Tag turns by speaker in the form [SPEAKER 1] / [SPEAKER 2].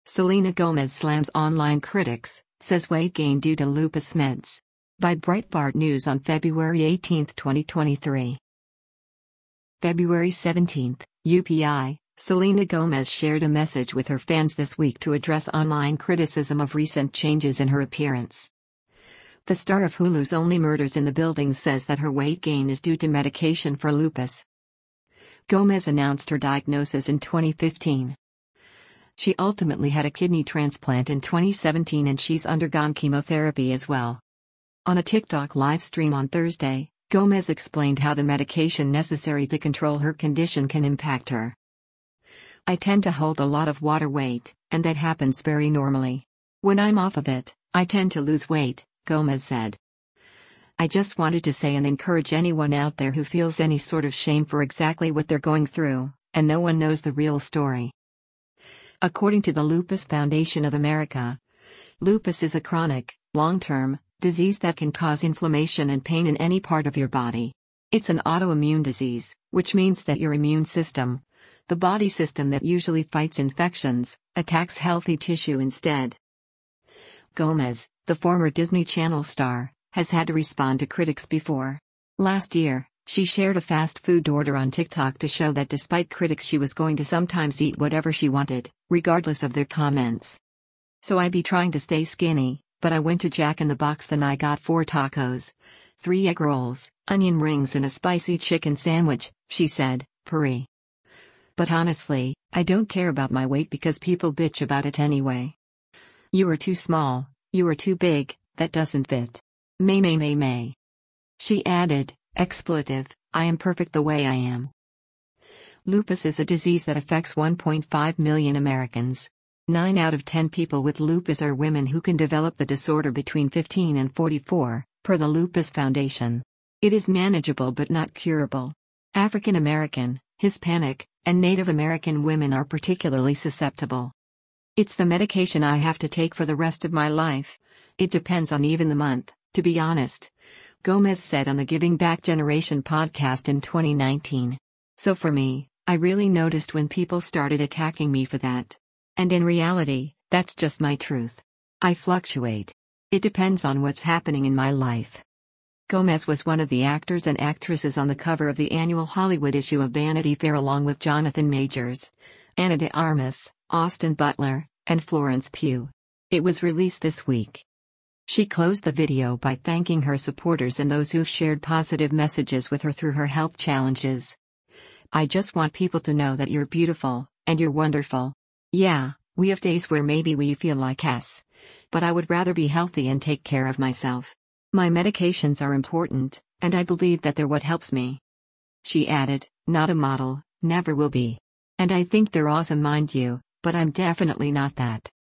[SPEAKER 1] Selena Gomez slams online critics, says weight gain due to lupus meds. By Breitbart News on February 18, 2023. February 17, UPI, Selena Gomez shared a message with her fans this week to address online criticism of recent changes in her appearance. The star of Hulu's Only Murders in the Building says that her weight gain is due to medication for lupus. Gomez announced her diagnosis in 2015. She ultimately had a kidney transplant in 2017 and she's undergone chemotherapy as well. On a TikTok live stream on Thursday, Gomez explained how the medication necessary to control her condition can impact her. "I tend to hold a lot of water weight, and that happens very normally. When I'm off of it, I tend to lose weight," Gomez said. "I just wanted to say and encourage anyone out there who feels any sort of shame for exactly what they're going through, and no one knows the real story." According to the Lupus Foundation of America, lupus is a chronic, long-term disease that can cause inflammation and pain in any part of your body. It's an autoimmune disease, which means that your immune system, the body system that usually fights infections, attacks healthy tissue instead. Gomez, the former Disney Channel star, has had to respond to critics before. Last year, she shared a fast food order on TikTok to show that despite critics she was going to sometimes eat whatever she wanted, regardless of their comments. "So I be trying to stay skinny, but I went to Jack in the Box and I got 4 tacos, 3 egg rolls, onion rings and a spicy chicken sandwich," she said, puree. "But honestly, I don't care about my weight because people bitch about it anyway. You are too small, you are too big, that doesn't fit. May. She added, expletive, "I am perfect the way I am." Lupus is a disease that affects 1.5 million Americans. 9 out of 10 people with lupus are women who can develop the disorder between 15 and 44, per the Lupus Foundation. It is manageable but not curable. African American, Hispanic, and Native American women are particularly susceptible. "It's the medication I have to take for the rest of my life. It depends on even the month, to be honest," Gomez said on the Giving Back Generation podcast in 2019. "So for me, I really noticed when people started attacking me for that. And in reality, that's just my truth. I fluctuate. It depends on what's happening in my life." Gomez was one of the actors and actresses on the cover of the annual Hollywood issue of Vanity Fair along with Jonathan Majors, Ana de Armas, Austin Butler, and Florence Pugh. It was released this week. She closed the video by thanking her supporters and those who've shared positive messages with her through her health challenges. "I just want people to know that you're beautiful, and you're wonderful. Yeah, we have days where maybe we feel like ass. But I would rather be healthy and take care of myself. My medications are important, and I believe that they're what helps me." She added, "Not a model, never will be. And I think they're awesome mind you, but I'm definitely not that."